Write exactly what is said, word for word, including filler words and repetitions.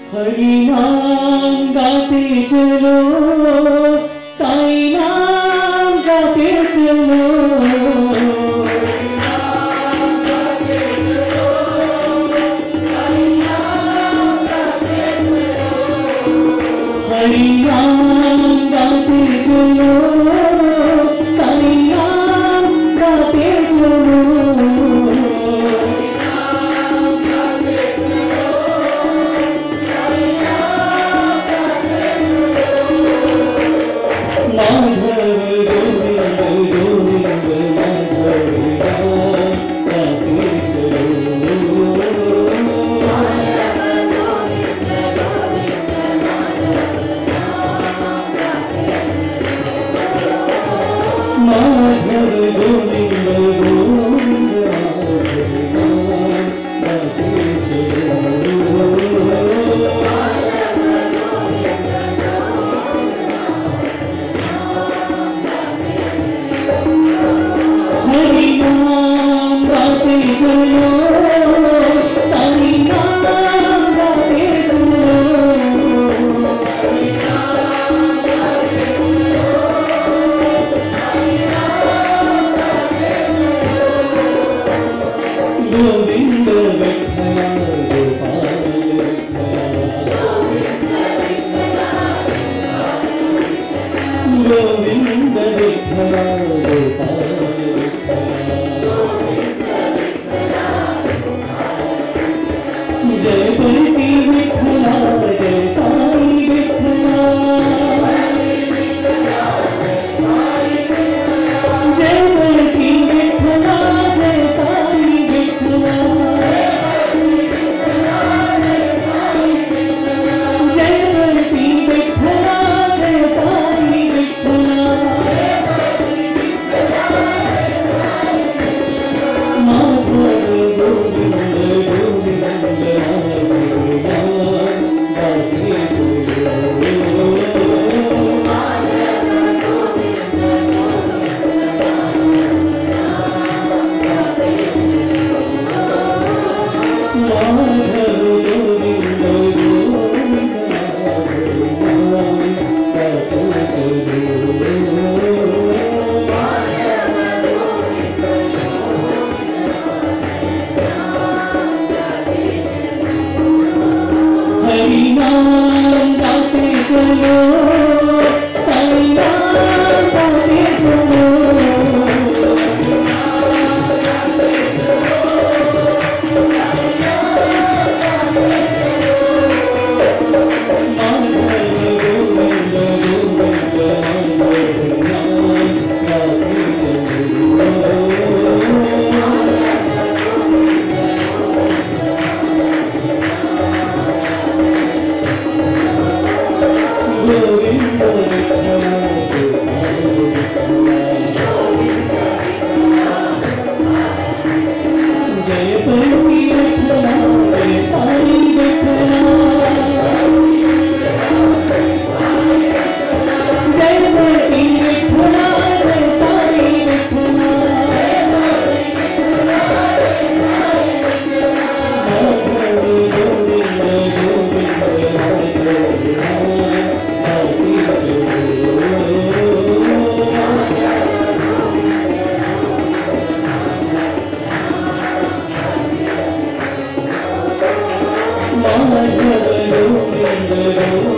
हरि नाम गाते चलो, साईं नाम गाते चलो, हरि नाम गाते चलो, साईं नाम गाते चलो, हरि नाम गाते चलो, साईं नाम गाते चलो, गोविंद विठ्ठल गोविंद विठ्ठल जय परती विठ्ठला जय साई विठ्ठला जय परती विठ्ठला जय साई विठ्ठला जय परती विठ्ठला जय साई विठ्ठला माधव गोविंद हरि नाम गाते चलो, साईं नाम गाते चलो, जय परती विठ्ठला जय साई विठ्ठला जय परती विठ्ठला जय साई विठ्ठला माधव गोविंद